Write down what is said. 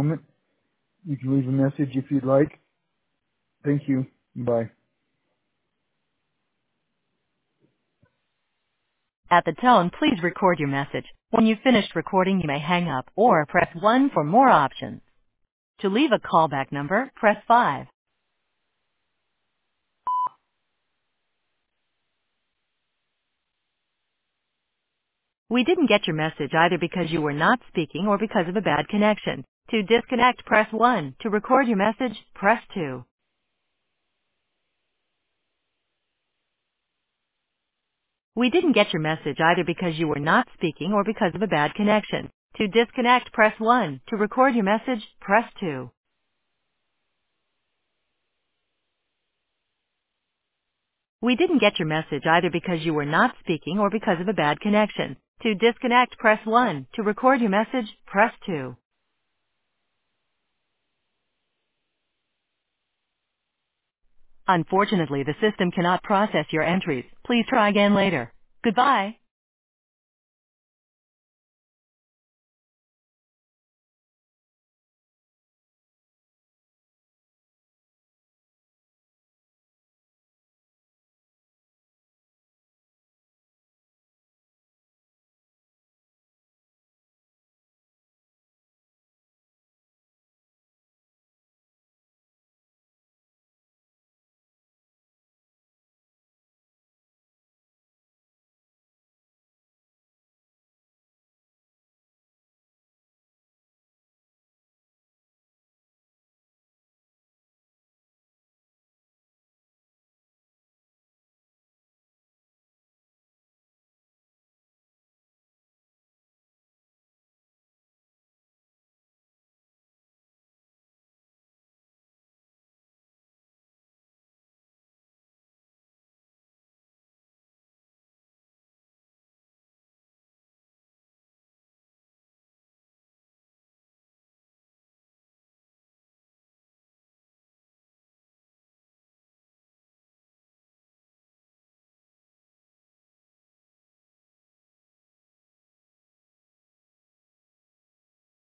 moment. You can leave a message if you'd like. Thank you. Bye. At the tone, please record your message. When you've finished recording, you may hang up or press 1 for more options. To leave a callback number, press 5. We didn't get your message either because you were not speaking or because of a bad connection. To disconnect, press 1. To record your message, press 2. We didn't get your message either because you were not speaking or because of a bad connection. To disconnect, press 1. To record your message, press 2. We didn't get your message either because you were not speaking or because of a bad connection. To disconnect, press 1. To record your message, press 2. Unfortunately, the system cannot process your entries. Please try again later. Goodbye.